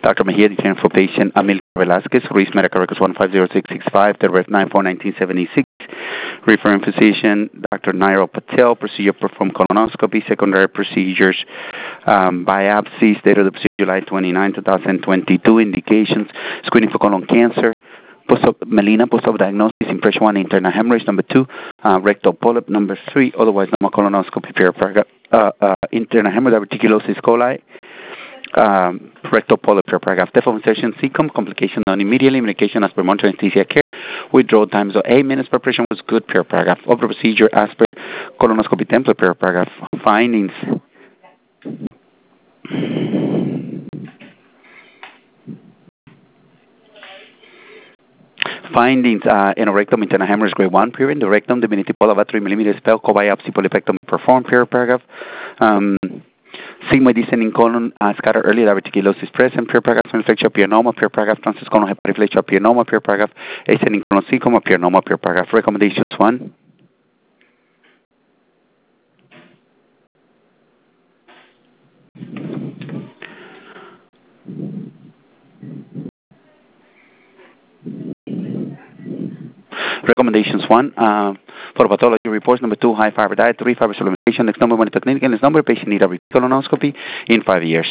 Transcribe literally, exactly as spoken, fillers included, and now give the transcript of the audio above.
Doctor Mejia, declaring for patient Amelia Velasquez, Ruiz Medical Records one five zero six six five, the ref nine four nineteen seventy-six. Referring physician, Doctor Nairo Patel, procedure performed colonoscopy, secondary procedures, um, biopsies, date of the procedure July twenty-ninth, twenty twenty-two, indications, screening for colon cancer, post-op, melena, post-op diagnosis, impression one, internal hemorrhage, number two, uh, rectal polyp, number three, otherwise normal colonoscopy, pericarditis, uh, uh, internal hemorrhage, diverticulosis coli, um, rectal polyp, pericarditis, death of insertion, C-com, complication done immediately, medication as per monitoring anesthesia care, withdrawal times of eight minutes per operation was good, pericarditis, of the procedure as per colonoscopy template, pericarditis, findings. Findings, uh, in a rectum, internal hemorrhage, grade one, period. The rectum, diminutive polyp about three millimeters, spell, co-biopsy, polypectomy performed, period, paragraph. Um, sigmoid descending colon, uh, scattered early, diverticulosis present, period, paragraph. Infection, appear normal, period, paragraph. Transcolon hyperiflation, appear normal, period, paragraph. Ascending colon, C-com, appear normal, period, paragraph. Recommendations, one. Recommendations, one, uh, for pathology reports, number two, high fiber diet, three, fiber supplementation, next number, monitor clinic, and next number, patient need a repeat colonoscopy in five years.